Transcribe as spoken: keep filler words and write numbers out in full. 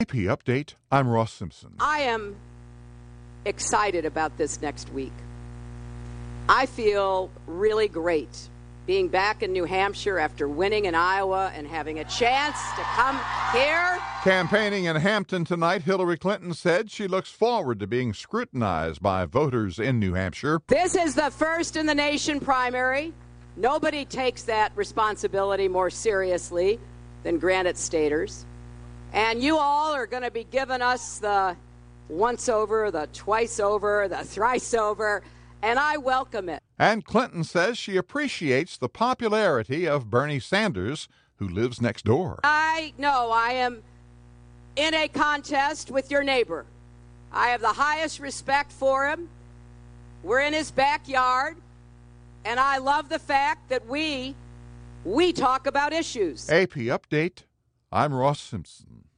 A P Update, I'm Ross Simpson. I am excited about this next week. I feel really great being back in New Hampshire after winning in Iowa and having a chance to come here. Campaigning in Hampton tonight, Hillary Clinton said she looks forward to being scrutinized by voters in New Hampshire. This is the first in the nation primary. Nobody takes that responsibility more seriously than Granite Staters. And you all are going to be giving us the once over, the twice over, the thrice over, and I welcome it. And Clinton says she appreciates the popularity of Bernie Sanders, who lives next door. I know I am in a contest with your neighbor. I have the highest respect for him. We're in his backyard, and I love the fact that we, we talk about issues. A P Update, I'm Ross Simpson.